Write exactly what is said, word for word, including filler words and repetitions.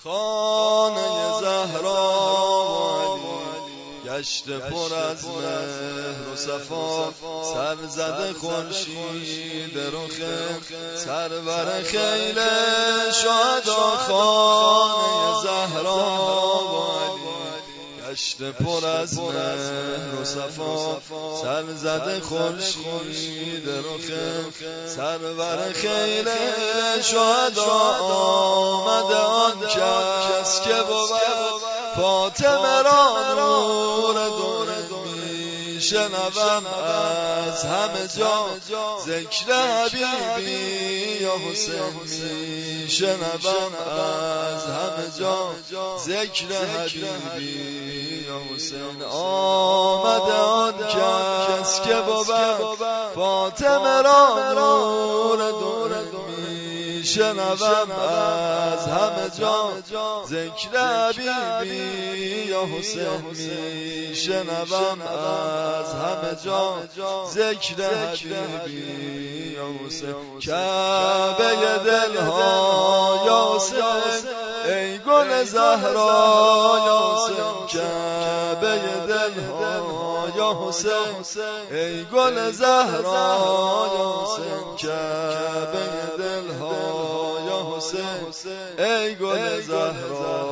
خانه زهرا گشت پر از مهر و صفا، سر زده خورشید رخ سرور خیل شهدا. خانه زهرا گشت پر از مهر و صفا، سر زده خورشید رخ سرور خیل شهدا. آمده آن کس که بود فاطمه را نور دور می شنوم از همه جا ذکر حبیبی یا حسین. می شنوم از همه جا ذکر حبیبی یا حسین. آمده آن کس که بود فاطمه را نور دور می شنوم از همه جا ذکر حبیبی یا حسین. می شنوم از همه جا ذکر حبیبی یا حسین. کعبه دلها یا حسین ای گل زهرا یا حسین. کعبه دلها یا حسین ای گل زهرا یا حسین. کعبه دلها یا حسین ای گل زهرا